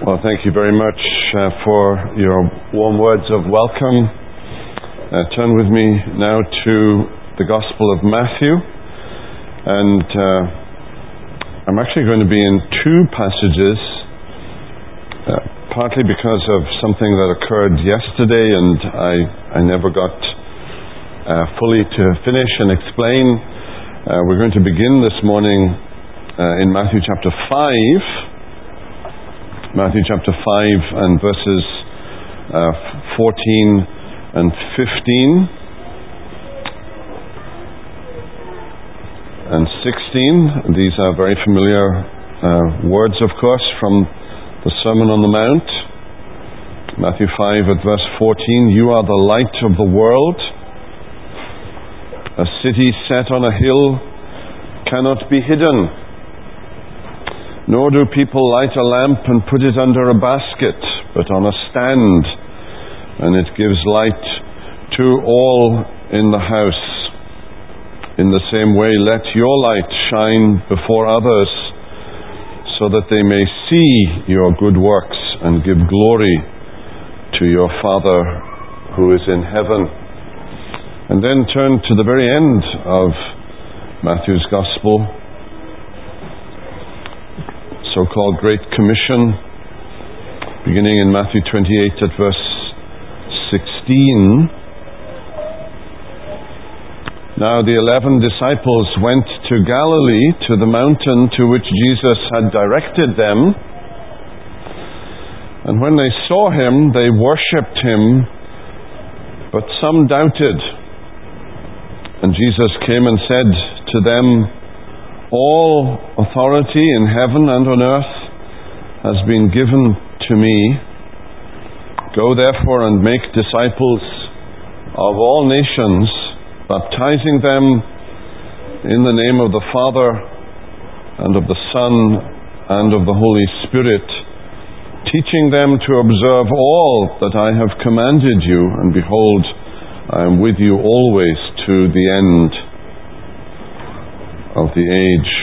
Well, thank you very much for your warm words of welcome. Turn with me now to the Gospel of Matthew. And I'm actually going to be in two passages, partly because of something that occurred yesterday and I never got fully to finish and explain. We're going to begin this morning in Matthew chapter 5. Matthew chapter 5 and verses 14 and 15 and 16. These are very familiar words, of course, from the Sermon on the Mount. Matthew 5 at verse 14, "You are the light of the world. A city set on a hill cannot be hidden. Nor do people light a lamp and put it under a basket, but on a stand, and it gives light to all in the house. In the same way, let your light shine before others, so that they may see your good works and give glory to your Father who is in heaven." And then turn to the very end of Matthew's Gospel, so-called Great Commission, beginning in Matthew 28 at verse 16. "Now the 11 disciples went to Galilee, to the mountain to which Jesus had directed them. And when they saw him, they worshipped him, but some doubted. And Jesus came and said to them, 'All authority in heaven and on earth has been given to me. Go therefore and make disciples of all nations, baptizing them in the name of the Father and of the Son and of the Holy Spirit, teaching them to observe all that I have commanded you, and behold, I am with you always to the end of the age.'"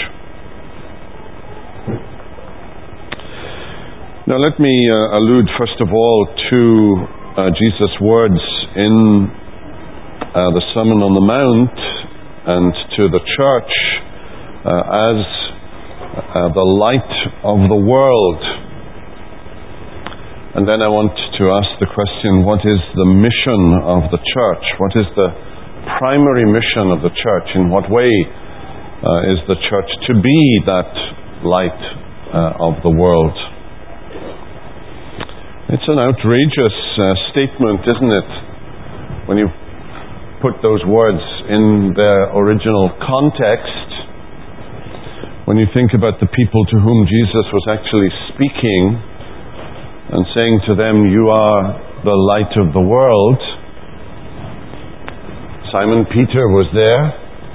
Now let me allude first of all to Jesus' words in the Sermon on the Mount and to the church as the light of the world. And then I want to ask the question, what is the mission of the church? What is the primary mission of the church? In what way is the church to be that light of the world? It's an outrageous statement, isn't it? When you put those words in their original context, when you think about the people to whom Jesus was actually speaking and saying to them, "You are the light of the world." Simon Peter was there,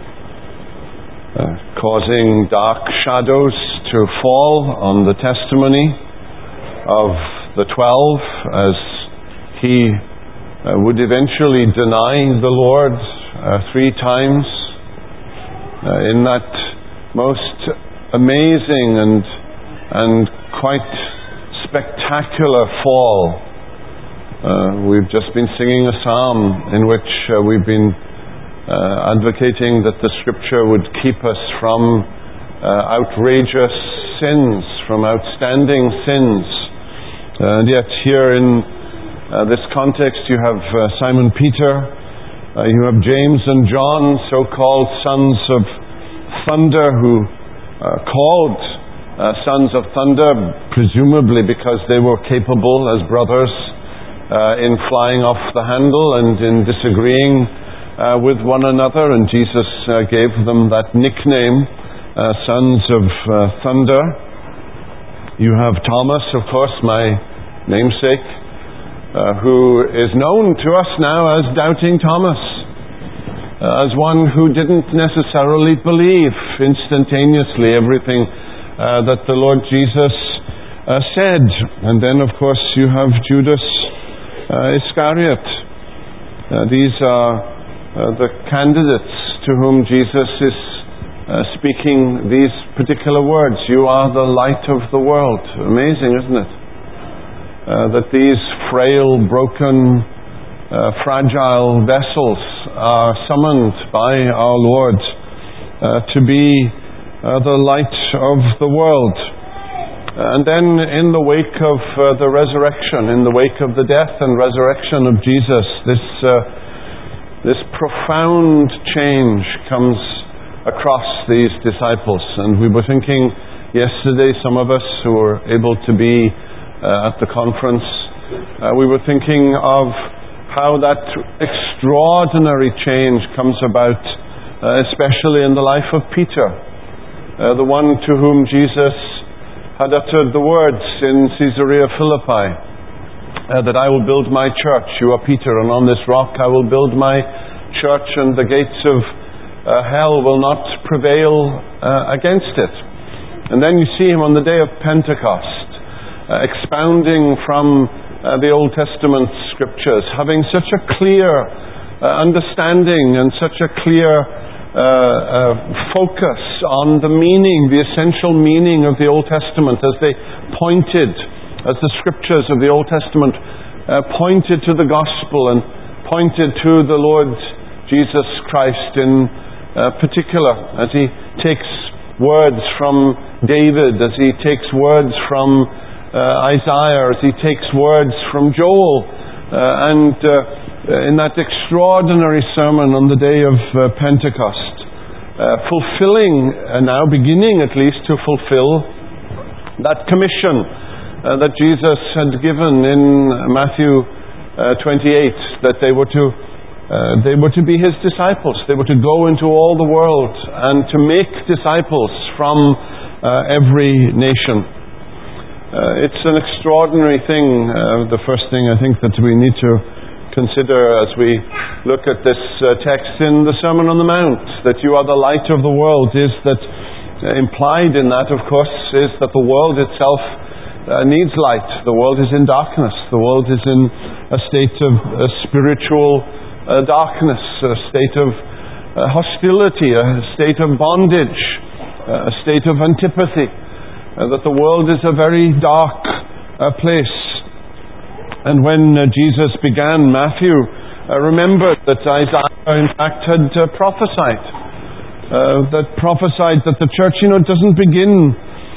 causing dark shadows to fall on the testimony of the 12 as he would eventually deny the Lord 3 times in that most amazing and quite spectacular fall. We've just been singing a psalm in which we've been advocating that the Scripture would keep us from outrageous sins, from outstanding sins. And yet here in this context you have Simon Peter, you have James and John, so-called sons of thunder, who called sons of thunder, presumably because they were capable as brothers in flying off the handle and in disagreeing with one another, and Jesus gave them that nickname, sons of thunder. You have Thomas, of course, my namesake, who is known to us now as Doubting Thomas, as one who didn't necessarily believe instantaneously everything that the Lord Jesus said. And then, of course, you have Judas Iscariot. These are the candidates to whom Jesus is speaking these particular words. You are the light of the world. Amazing, isn't it? that these frail, broken, fragile vessels are summoned by our Lord to be the light of the world. And then in the wake of the resurrection, in the wake of the death and resurrection of Jesus, this profound change comes across these disciples. And we were thinking yesterday, some of us who were able to be at the conference, we were thinking of how that extraordinary change comes about, especially in the life of Peter, the one to whom Jesus had uttered the words in Caesarea Philippi, that I will build my church, you are Peter, and on this rock I will build my church, and the gates of hell will not prevail against it. And then you see him on the day of Pentecost, expounding from the Old Testament scriptures, having such a clear understanding and such a clear focus on the meaning, the essential meaning of the Old Testament, as they pointed, as the scriptures of the Old Testament pointed to the gospel and pointed to the Lord Jesus Christ in particular, as he takes words from David, as he takes words from Isaiah, as he takes words from Joel, and in that extraordinary sermon on the day of Pentecost, fulfilling, now beginning at least to fulfill that commission that Jesus had given in Matthew 28, that they were to be his disciples. They were to go into all the world and to make disciples from every nation. It's an extraordinary thing. The first thing I think that we need to consider as we look at this text in the Sermon on the Mount, that you are the light of the world, is that implied in that, of course, is that the world itself needs light. The world is in darkness. The world is in a state of spiritual darkness, a state of hostility, a state of bondage, a state of antipathy. That the world is a very dark place. And when Jesus began Matthew, remembered that Isaiah in fact had prophesied that the church, doesn't begin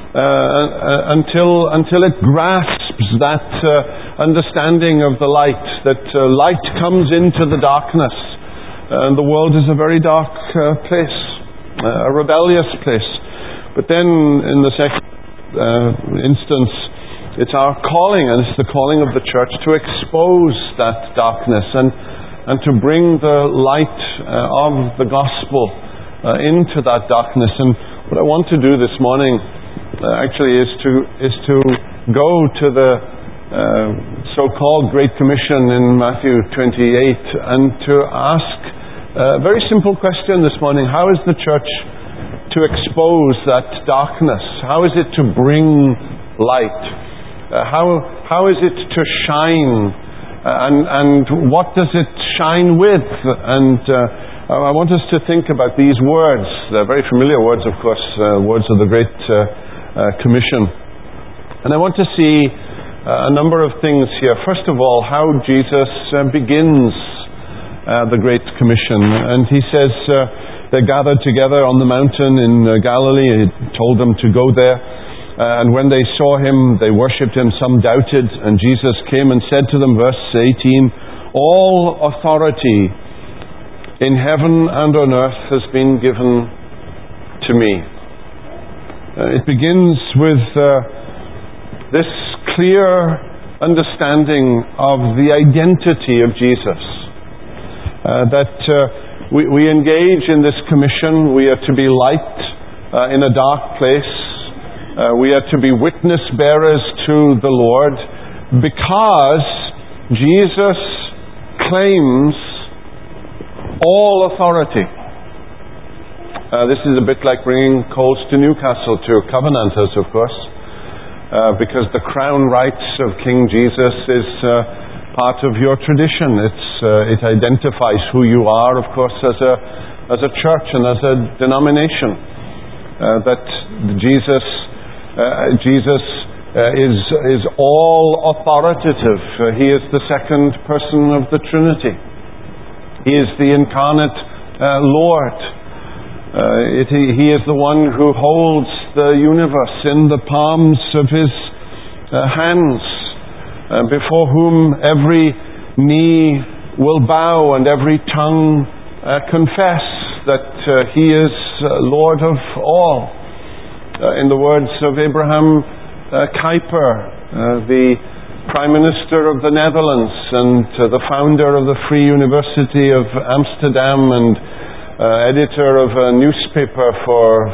until it grasps that understanding of the light, that light comes into the darkness. And the world is a very dark place, a rebellious place. But then in the second instance, it's our calling, and it's the calling of the church to expose that darkness and to bring the light of the gospel into that darkness. And what I want to do this morning actually is to go to the so-called Great Commission in Matthew 28 and to ask a very simple question this morning. How is the church to expose that darkness? How is it to bring light? How is it to shine? And what does it shine with? And I want us to think about these words. They're very familiar words, of course, words of the Great Commission. And I want to see a number of things here. First of all, how Jesus begins the Great Commission. And he says, they gathered together on the mountain in Galilee. He told them to go there. And when they saw him, they worshipped him. Some doubted. And Jesus came and said to them, verse 18, all authority in heaven and on earth has been given to me. It begins with this clear understanding of the identity of Jesus. We engage in this commission. We are to be light in a dark place. We are to be witness bearers to the Lord because Jesus claims all authority. This is a bit like bringing coals to Newcastle to Covenanters, of course, because the crown rights of King Jesus is part of your tradition. It identifies who you are, of course, as a church and as a denomination. That Jesus is all authoritative. He is the second person of the Trinity. He is the incarnate Lord. He is the one who holds the universe in the palms of His hands, before whom every knee will bow and every tongue confess that He is Lord of all. In the words of Abraham Kuyper, the Prime Minister of the Netherlands and the founder of the Free University of Amsterdam and editor of a newspaper for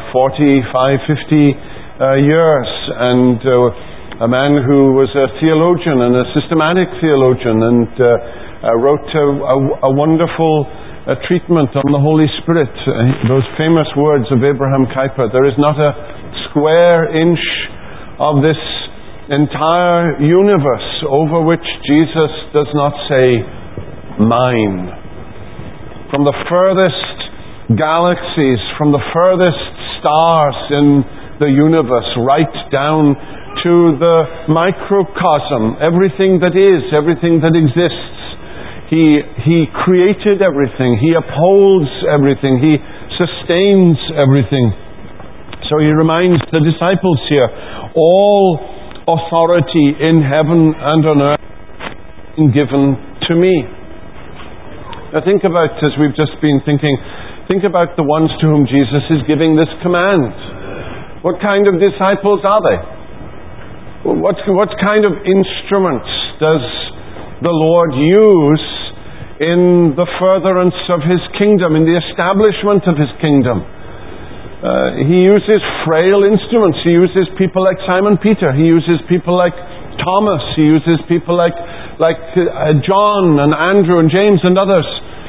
45-50 years, and a man who was a theologian and a systematic theologian, and wrote a wonderful treatment on the Holy Spirit. Those famous words of Abraham Kuyper: "There is not a square inch of this entire universe over which Jesus does not say, 'Mine.'" From the furthest galaxies, from the furthest stars in the universe, right down to the microcosm, everything that is, everything that exists. He created everything. He upholds everything. He sustains everything. So He reminds the disciples here, all authority in heaven and on earth has been given to me. Now think about, as we've just been thinking, think about the ones to whom Jesus is giving this command. What kind of disciples are they? What kind of instruments does the Lord use in the furtherance of His kingdom, in the establishment of His kingdom? He uses frail instruments. He uses people like Simon Peter. He uses people like Thomas. He uses people like John and Andrew and James and others.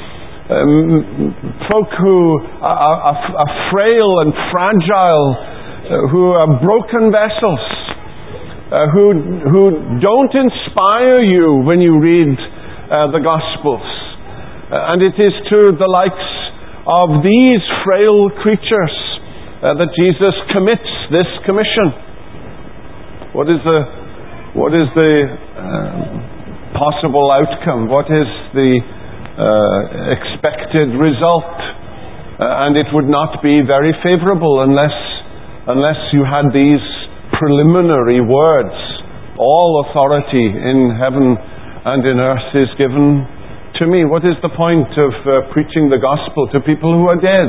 Folk who are frail and fragile, who are broken vessels, who don't inspire you when you read the Gospels. And it is to the likes of these frail creatures that Jesus commits this commission. What is the possible outcome? What is the expected result? And it would not be very favorable unless you had these preliminary words: all authority in heaven and in earth is given to me. What is the point of preaching the gospel to people who are dead?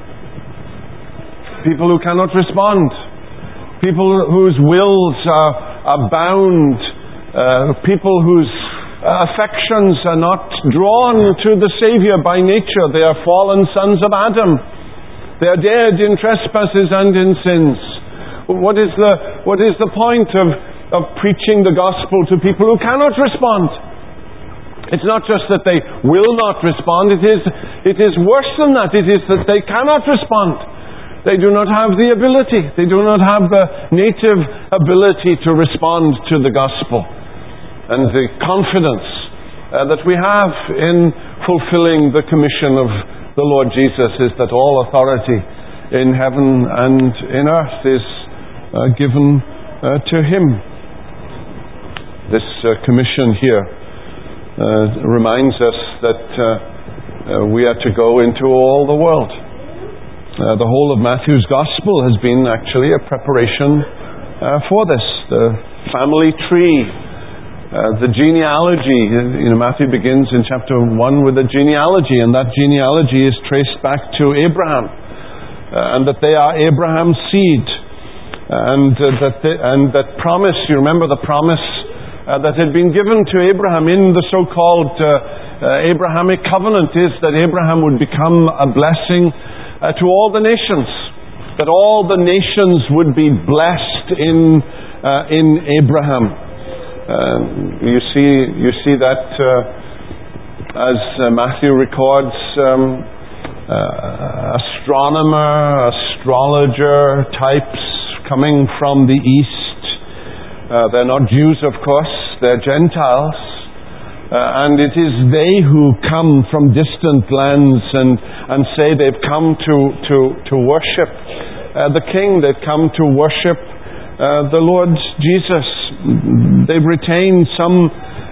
People who cannot respond. People whose wills are bound. People whose affections are not drawn to the Savior by nature. They are fallen sons of Adam. They are dead in trespasses and in sins. What is the point of preaching the gospel to people who cannot respond? It's not just that they will not respond. It is worse than that. It is that they cannot respond. They do not have the ability. They do not have the native ability to respond to the gospel. And the confidence that we have in fulfilling the commission of the Lord Jesus is that all authority in heaven and in earth is given to Him. This commission here reminds us that we are to go into all the world. The whole of Matthew's Gospel has been actually a preparation for this. The family tree, the genealogy. Matthew begins in chapter 1 with a genealogy, and that genealogy is traced back to Abraham, and that they are Abraham's seed, and that promise. You remember the promise that had been given to Abraham in the so-called Abrahamic covenant is that Abraham would become a blessing to all the nations, that all the nations would be blessed in Abraham. You see that as Matthew records, astrologer types coming from the east. They're not Jews, of course, they're Gentiles. And it is they who come from distant lands and say they've come to worship the King. They've come to worship the Lord Jesus. they've retained some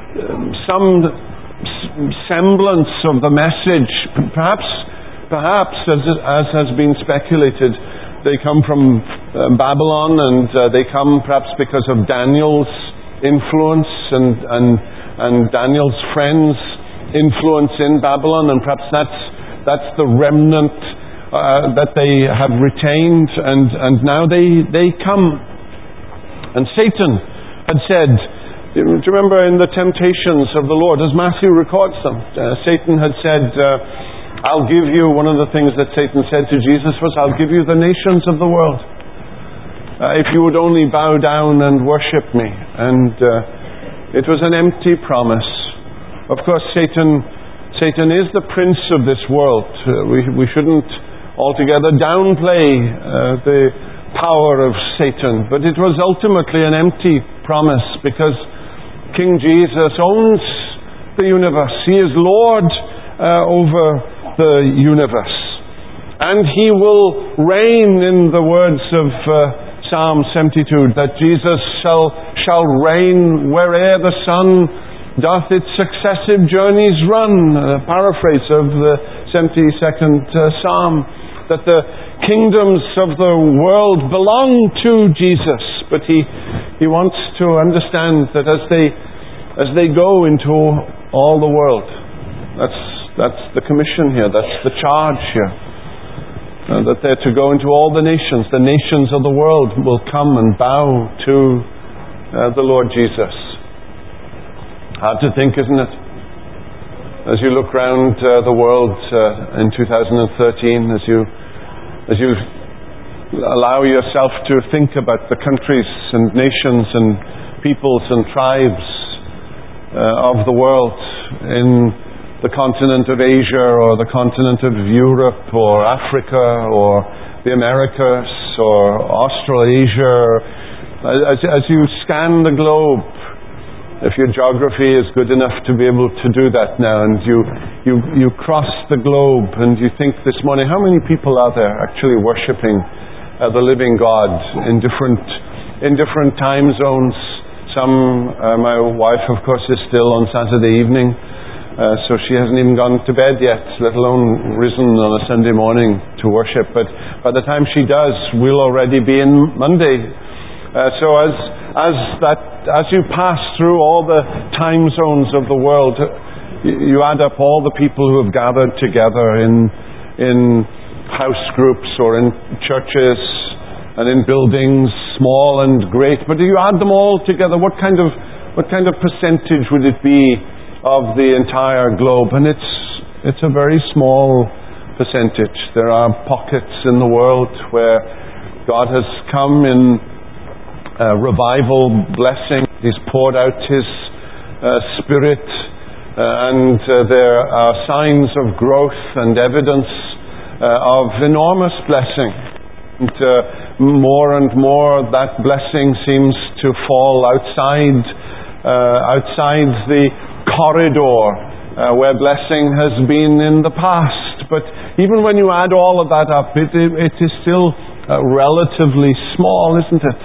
semblance of the message. Perhaps as has been speculated, they come from Babylon, and they come perhaps because of Daniel's influence and Daniel's friends' influence in Babylon, and perhaps that's the remnant that they have retained, and now they come. And Satan had said, do you remember in the temptations of the Lord, as Matthew records them, Satan had said, I'll give you, one of the things that Satan said to Jesus was, I'll give you the nations of the world, if you would only bow down and worship me. And it was an empty promise. Of course, Satan is the prince of this world. We shouldn't altogether downplay the power of Satan, but it was ultimately an empty promise, because King Jesus owns the universe. He is Lord over the universe, and He will reign, in the words of Psalm 72, that Jesus shall reign where'er the sun doth its successive journeys run. A paraphrase of the 72nd Psalm, that the kingdoms of the world belong to Jesus, but He wants to understand that as they go into all the world, that's the commission here, that's the charge here, that they're to go into all the nations of the world will come and bow to the Lord Jesus. Hard to think, isn't it? As you look round the world in 2013, as you allow yourself to think about the countries and nations and peoples and tribes of the world in the continent of Asia, or the continent of Europe, or Africa, or the Americas, or Australasia, as you scan the globe, if your geography is good enough to be able to do that now, and you cross the globe, and you think this morning, how many people are there actually worshipping the living God in different time zones? Some, my wife, of course, is still on Saturday evening, so she hasn't even gone to bed yet, let alone risen on a Sunday morning to worship. But by the time she does, we'll already be in Monday. So as you pass through all the time zones of the world, you add up all the people who have gathered together in house groups or in churches and in buildings, small and great. But if you add them all together, what kind of percentage would it be of the entire globe? And it's a very small percentage. There are pockets in the world where God has come in revival blessing. He's poured out His Spirit, and there are signs of growth and evidence of enormous blessing. And more and more that blessing seems to fall outside the corridor where blessing has been in the past. But even when you add all of that up, it is still relatively small, isn't it?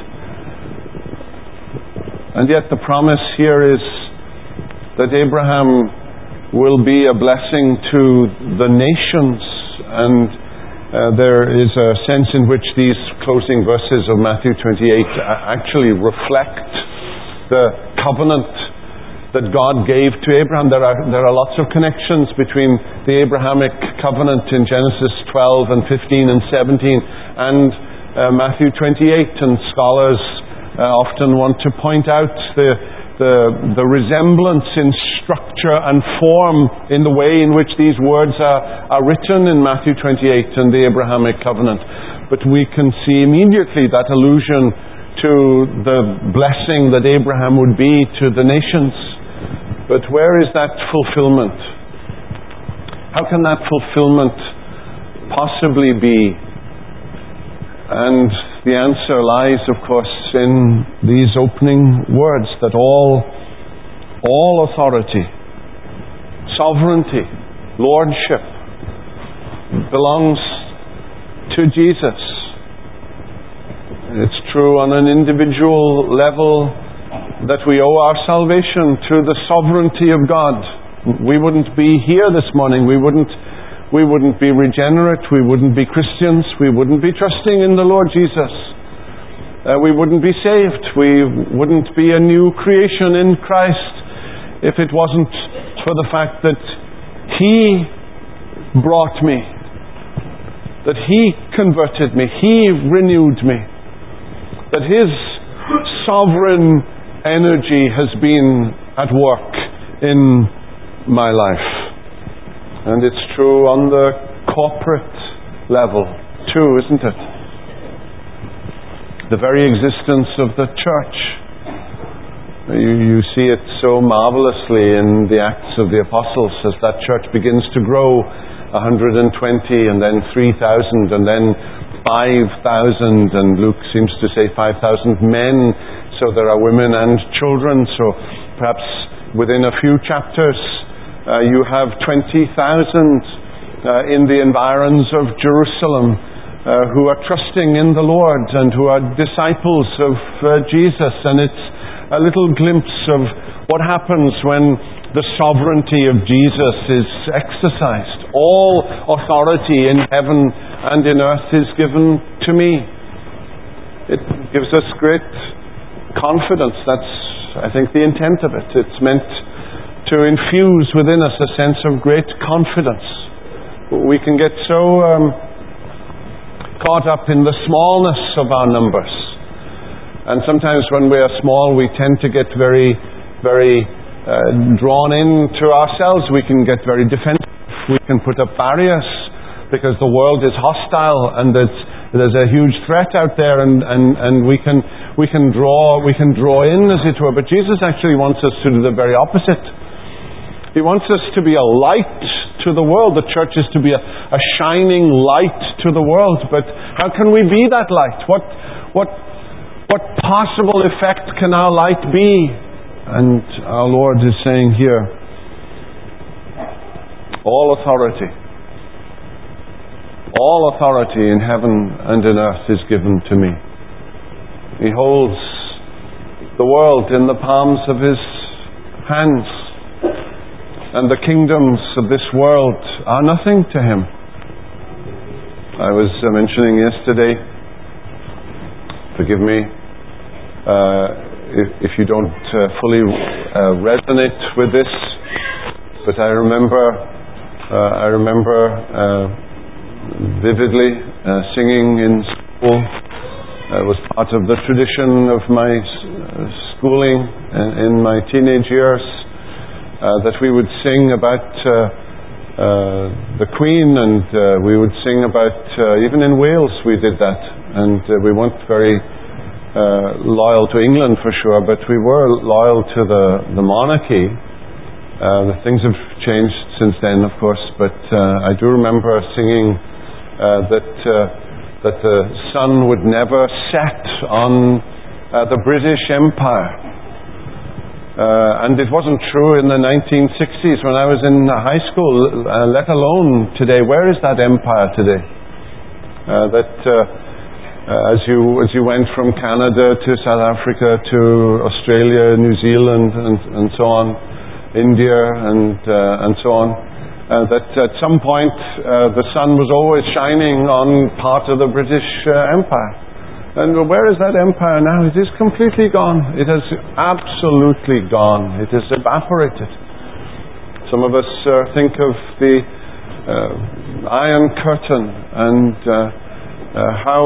And yet the promise here is that Abraham will be a blessing to the nations, and there is a sense in which these closing verses of Matthew 28 actually reflect the covenant that God gave to Abraham. There are lots of connections between the Abrahamic covenant in Genesis 12 and 15 and 17 and Matthew 28, and scholars often want to point out the resemblance in structure and form in the way in which these words are written in Matthew 28 and the Abrahamic covenant. But we can see immediately that allusion to the blessing that Abraham would be to the nations. But where is that fulfillment? How can that fulfillment possibly be? And the answer lies, of course, in these opening words, that all authority, sovereignty, lordship belongs to Jesus. It's true on an individual level that we owe our salvation to the sovereignty of God. We wouldn't be here this morning. We wouldn't be regenerate. We wouldn't be Christians. We wouldn't be trusting in the Lord Jesus. We wouldn't be saved. We wouldn't be a new creation in Christ if it wasn't for the fact that He brought me, that He converted me, He renewed me, that His sovereign energy has been at work in my life. And it's true on the corporate level too, isn't it? The very existence of the church. You see it so marvelously in the Acts of the Apostles as that church begins to grow, 120 and then 3,000 and then 5,000, and Luke seems to say 5,000 men, so there are women and children. So perhaps within a few chapters you have 20,000 in the environs of Jerusalem who are trusting in the Lord and who are disciples of Jesus. And it's a little glimpse of what happens when the sovereignty of Jesus is exercised. All authority in heaven and in earth is given to me. It gives us great confidence. That's, I think, the intent of it. It's meant to infuse within us a sense of great confidence. We can get so caught up in the smallness of our numbers. And sometimes when we are small, we tend to get very, very drawn into ourselves. We can get very defensive. We can put up barriers because the world is hostile and there's a huge threat out there, and we can draw in, as it were. But Jesus actually wants us to do the very opposite. He wants us to be a light to the world. The church is to be a shining light to the world. But how can we be that light? What possible effect can our light be? And our Lord is saying here, all authority in heaven and in earth is given to me. He holds the world in the palms of His hands, and the kingdoms of this world are nothing to Him. I was mentioning yesterday, forgive me if you don't fully resonate with this, but I remember vividly singing in school. It was part of the tradition of my schooling in my teenage years, that we would sing about the Queen, and we would sing about, even in Wales we did that, and we weren't very loyal to England for sure, but we were loyal to the monarchy. Things have changed since then, of course, but I do remember singing that the sun would never set on the British Empire. And it wasn't true in the 1960s when I was in high school, let alone today. Where is that empire today? As you went from Canada to South Africa to Australia, New Zealand, and so on, India and so on, that at some point the sun was always shining on part of the British Empire. And where is that empire now? It is completely gone. It has absolutely gone. It has evaporated. Some of us think of the Iron Curtain and how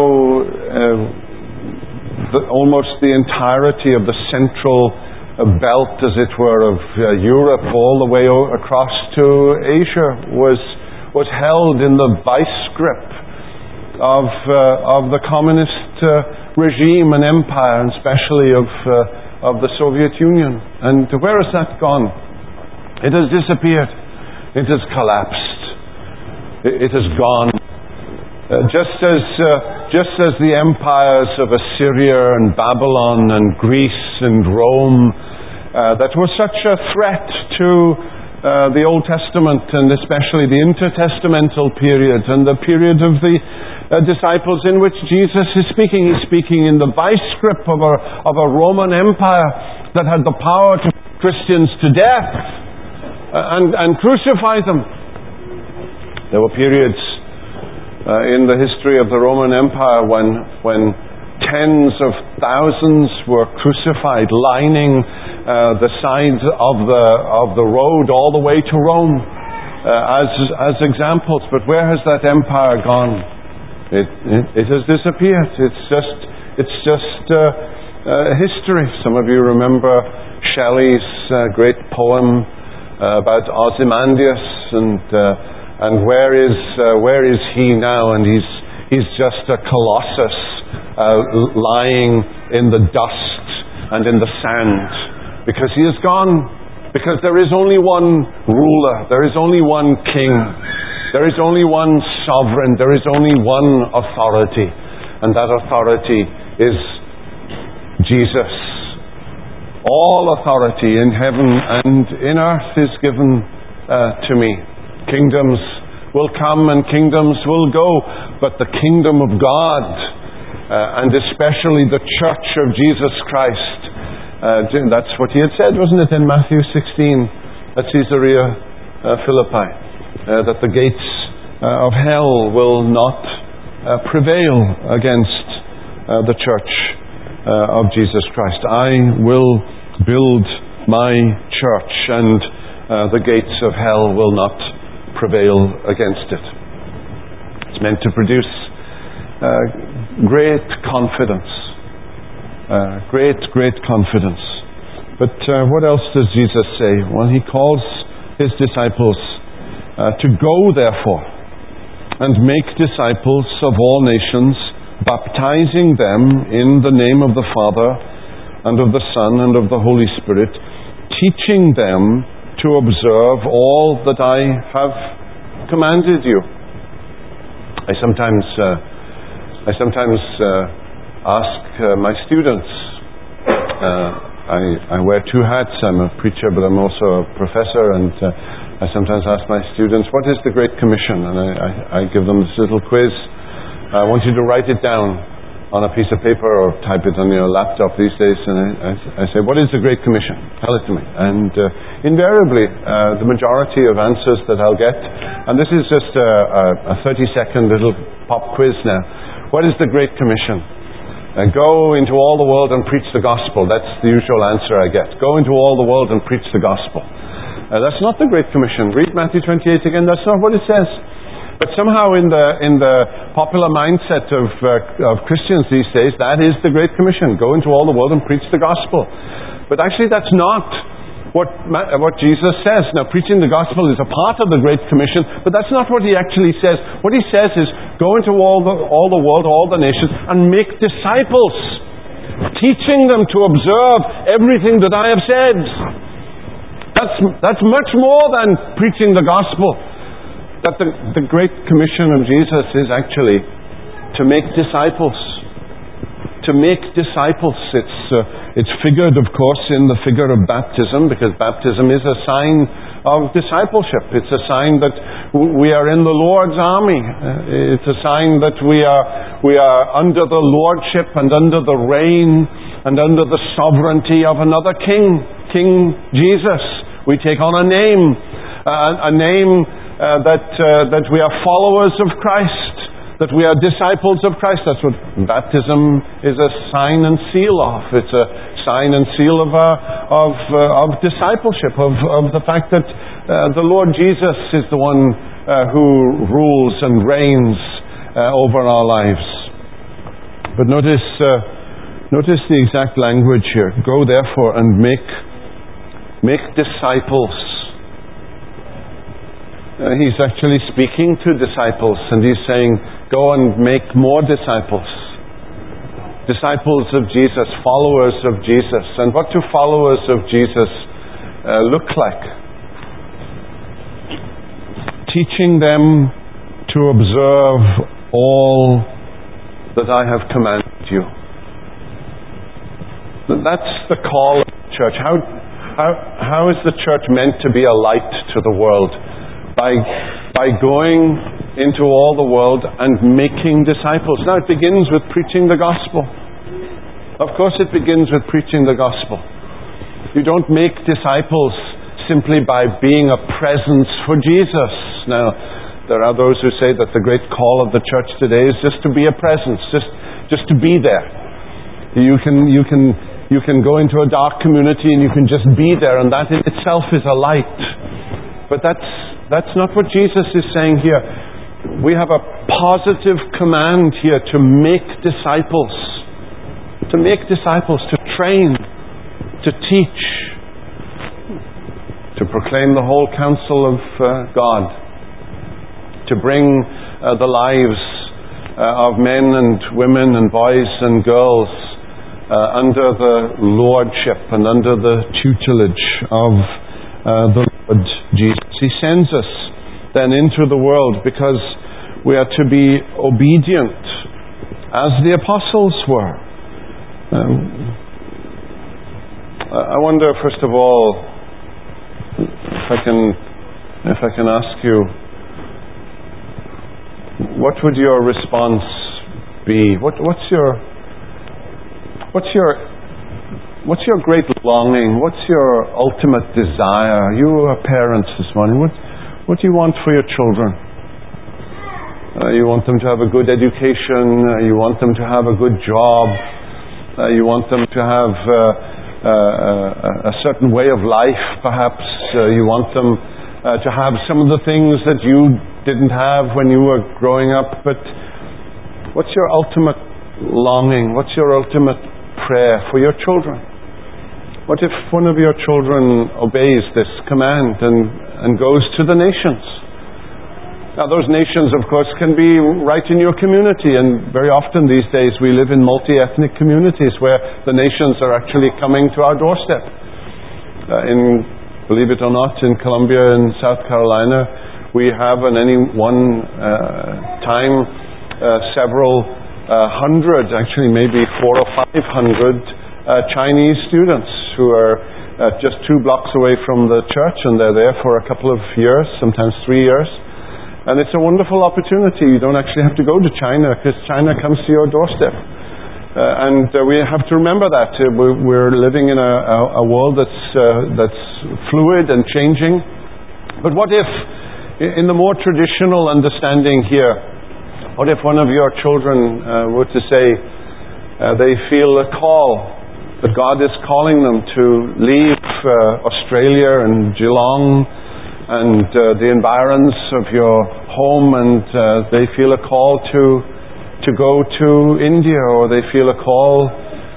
almost the entirety of the central belt, as it were, of Europe all the way across to Asia was held in the vice grip of the communist regime and empire, and especially of the Soviet Union. And where has that gone? It has disappeared. It has collapsed. It has gone. Just as the empires of Assyria and Babylon and Greece and Rome that were such a threat to the Old Testament, and especially the intertestamental period and the period of the disciples in which Jesus is speaking. He's speaking in the vice grip of a Roman Empire that had the power to put Christians to death and crucify them. There were periods in the history of the Roman Empire when tens of thousands were crucified, lining the sides of the road all the way to Rome as examples. But where has that empire gone? It has disappeared. It's just history. Some of you remember Shelley's great poem about Ozymandias, and where is he now? And he's just a colossus lying in the dust and in the sand, because he is gone. Because there is only one ruler, there is only one king, there is only one sovereign, there is only one authority, and that authority is Jesus. All authority in heaven and in earth is given to me. Kingdoms will come and kingdoms will go, but the kingdom of God, and especially the church of Jesus Christ, that's what he had said, wasn't it, in Matthew 16 at Caesarea Philippi, that the gates of hell will not prevail against the church of Jesus Christ. I will build my church, and the gates of hell will not prevail against it. It's meant to produce great confidence. Great confidence. But what else does Jesus say? Well, he calls his disciples to go, therefore, and make disciples of all nations, baptizing them in the name of the Father, and of the Son, and of the Holy Spirit, teaching them to observe all that I have commanded you. I sometimes ask my students, I wear two hats. I'm a preacher, but I'm also a professor, and I sometimes ask my students, what is the Great Commission? And I give them this little quiz. I want you to write it down on a piece of paper or type it on your laptop these days, and I say, what is the Great Commission? Tell it to me. And invariably, the majority of answers that I'll get, and this is just a 30-second little pop quiz now. What is the Great Commission? Go into all the world and preach the gospel. That's the usual answer I get. Go into all the world and preach the gospel. That's not the Great Commission. Read Matthew 28 again. That's not what it says. But somehow in the popular mindset of Christians these days, that is the Great Commission. Go into all the world and preach the gospel. But actually that's not what Jesus says. Now, preaching the gospel is a part of the Great Commission, but that's not what he actually says. What he says is, go into all the world, all the nations, and make disciples, teaching them to observe everything that I have said. That's much more than preaching the gospel. That the Great Commission of Jesus is actually to make disciples. To make disciples. It's figured, of course, in the figure of baptism, because baptism is a sign of discipleship. It's a sign that we are in the Lord's army. It's a sign that we are under the lordship and under the reign and under the sovereignty of another king, King Jesus. We take on a name that we are followers of Christ, that we are disciples of Christ. That's what baptism is a sign and seal of. It's a sign and seal of discipleship, of the fact that the Lord Jesus is the one who rules and reigns over our lives. But notice the exact language here. Go therefore and make disciples. He's actually speaking to disciples, and he's saying, go and make more disciples. Disciples of Jesus, followers of Jesus. And what do followers of Jesus look like? Teaching them to observe all that I have commanded you. That's the call of the church. How is the church meant to be a light to the world by going into all the world and making disciples. Now, it begins with preaching the gospel. Of course it begins with preaching the gospel. You don't make disciples simply by being a presence for Jesus. Now, there are those who say that the great call of the church today is just to be a presence, just to be there. You can go into a dark community and you can just be there, and that in itself is a light. But that's not what Jesus is saying here. We have a positive command here to make disciples. To make disciples, to train, to teach, to proclaim the whole counsel of God, to bring the lives of men and women and boys and girls under the lordship and under the tutelage of the Lord Jesus. He sends us then into the world because we are to be obedient as the apostles were. I wonder, first of all, if I can ask you, what would your response be? What's your great longing? What's your ultimate desire? You are parents this morning. What do you want for your children? You want them to have a good education. You want them to have a good job. You want them to have a certain way of life, perhaps. You want them to have some of the things that you didn't have when you were growing up. But what's your ultimate longing? What's your ultimate prayer for your children? What if one of your children obeys this command and goes to the nations? Now, those nations, of course, can be right in your community, and very often these days we live in multi-ethnic communities where the nations are actually coming to our doorstep. Believe it or not, in Columbia and South Carolina, we have at any one time several hundred, actually maybe 400 or 500 Chinese students who are just 2 blocks away from the church, and they're there for a couple of years, sometimes 3 years. And it's a wonderful opportunity. You don't actually have to go to China because China comes to your doorstep. And we have to remember that. We're living in a world that's fluid and changing. But what if, in the more traditional understanding here, what if one of your children were to say they feel a call, that God is calling them to leave Australia and Geelong and the environs of your home, and they feel a call to go to India, or they feel a call.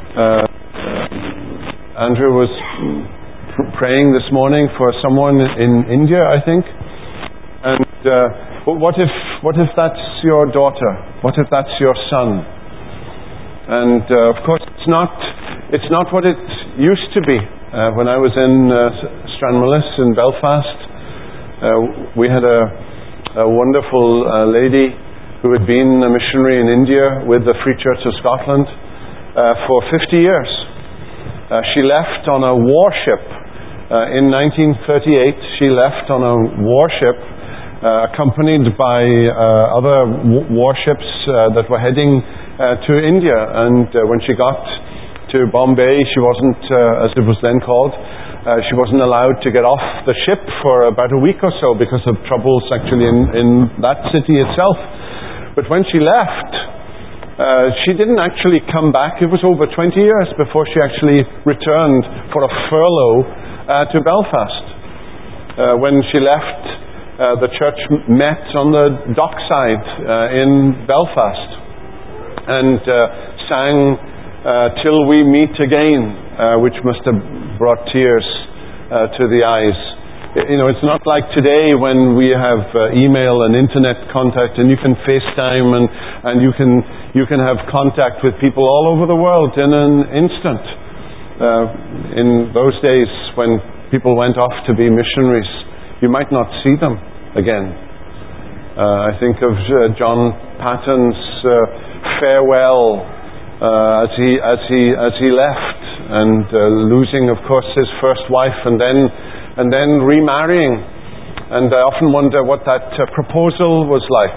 Andrew was praying this morning for someone in India, I think. And what if that's your daughter? What if that's your son? And of course, it's not what it used to be. When I was in Stranmillis in Belfast, we had a wonderful lady who had been a missionary in India with the Free Church of Scotland for 50 years. She left on a warship. In 1938, she left on a warship accompanied by other warships that were heading to India. And when she got to Bombay, she wasn't, as it was then called, she wasn't allowed to get off the ship for about a week or so because of troubles actually in that city itself. But when she left, she didn't actually come back. It was over 20 years before she actually returned for a furlough to Belfast. When she left, the church met on the dockside in Belfast and sang Till We Meet Again, which must have brought tears to the eyes. You know, it's not like today when we have email and internet contact, and you can FaceTime and you can have contact with people all over the world in an instant. In those days when people went off to be missionaries, you might not see them again. I think of John Patton's farewell as he left, and losing, of course, his first wife, and then remarrying And I often wonder what that proposal was like.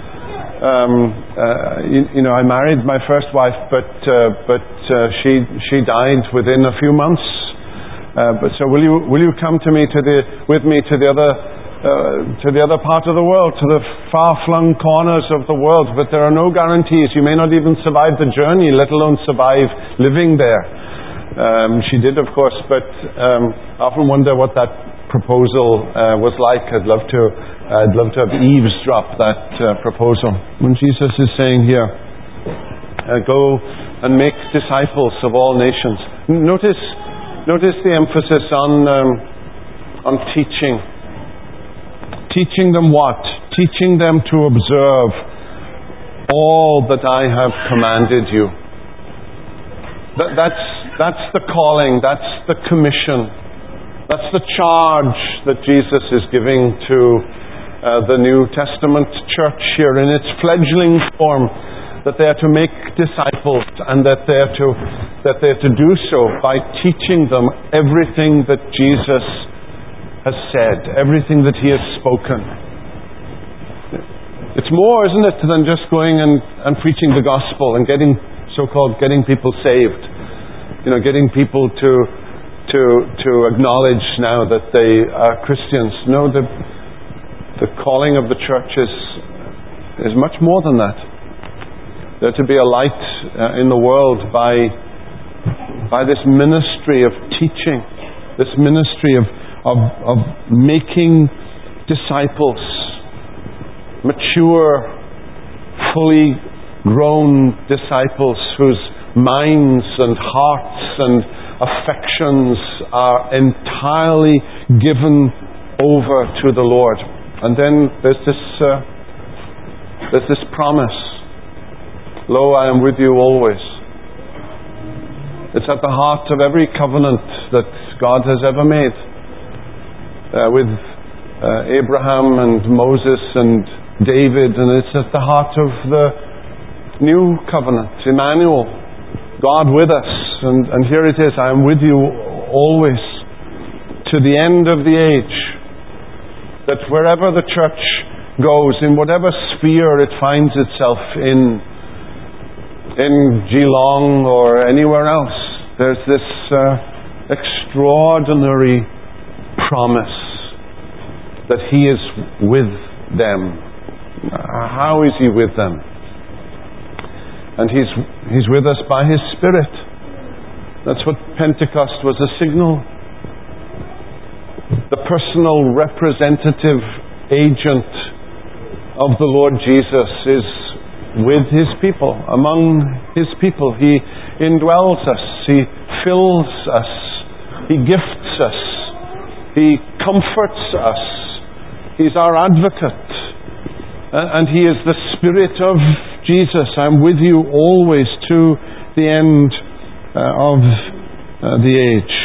I married my first wife, but she died within a few months. So will you come with me to the other part of the world, to the far-flung corners of the world? But there are no guarantees. You may not even survive the journey, let alone survive living there. She did, of course, but I often wonder what that proposal was like. I'd love to have eavesdropped that proposal. When Jesus is saying here, go and make disciples of all nations. Notice the emphasis on teaching. Teaching them what? Teaching them to observe all that I have commanded you. That's the calling, that's the commission. That's the charge that Jesus is giving to the New Testament church here in its fledgling form, that they are to make disciples, and that they are to do so by teaching them everything that Jesus has said, everything that he has spoken. It's more, isn't it, than just going and preaching the gospel and getting people saved. Getting people to acknowledge now that they are Christians. No, the calling of the church is much more than that. They're to be a light in the world by this ministry of teaching, this ministry of making disciples, mature, fully grown disciples whose minds and hearts and affections are entirely given over to the Lord. And then there's this promise. Lo, I am with you always. It's at the heart of every covenant that God has ever made. With Abraham and Moses and David, and it's at the heart of the new covenant, Emmanuel, God with us. And here it is, I am with you always to the end of the age. That wherever the church goes, in whatever sphere it finds itself in Geelong or anywhere else, there's this extraordinary promise that he is with them. How is he with them? And he's with us by his Spirit. That's what Pentecost was a signal. The personal representative agent of the Lord Jesus is with his people, among his people. He indwells us. He fills us. He gifts us. He comforts us. He's our advocate. And he is the Spirit of Jesus. I'm with you always to the end of the age.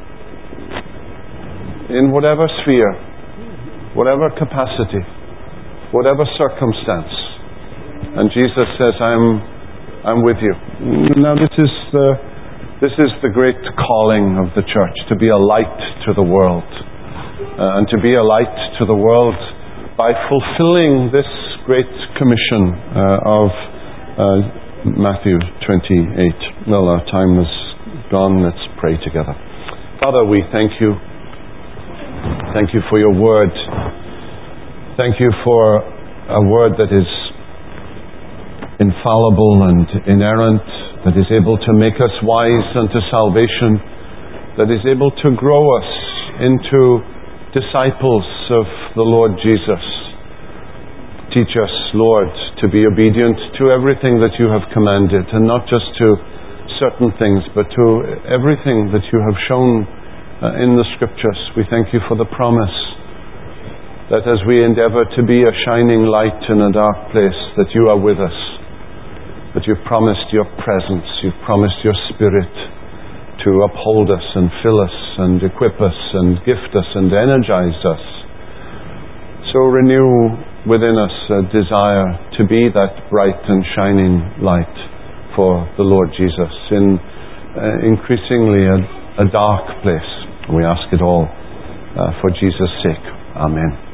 In whatever sphere, whatever capacity, whatever circumstance. And Jesus says, I'm with you. Now this is the great calling of the church, to be a light to the world. And to be a light to the world by fulfilling this great commission of Matthew 28. Well, our time is gone. Let's pray together. Father, we thank you. Thank you for your word. Thank you for a word that is infallible and inerrant, that is able to make us wise unto salvation, that is able to grow us into disciples of the Lord Jesus. Teach us, Lord, to be obedient to everything that you have commanded, and not just to certain things, but to everything that you have shown in the Scriptures. We thank you for the promise that as we endeavor to be a shining light in a dark place, that you are with us, that you've promised your presence, you've promised your Spirit to uphold us and fill us and equip us and gift us and energize us. So renew within us a desire to be that bright and shining light for the Lord Jesus in increasingly a dark place. We ask it all for Jesus' sake. Amen.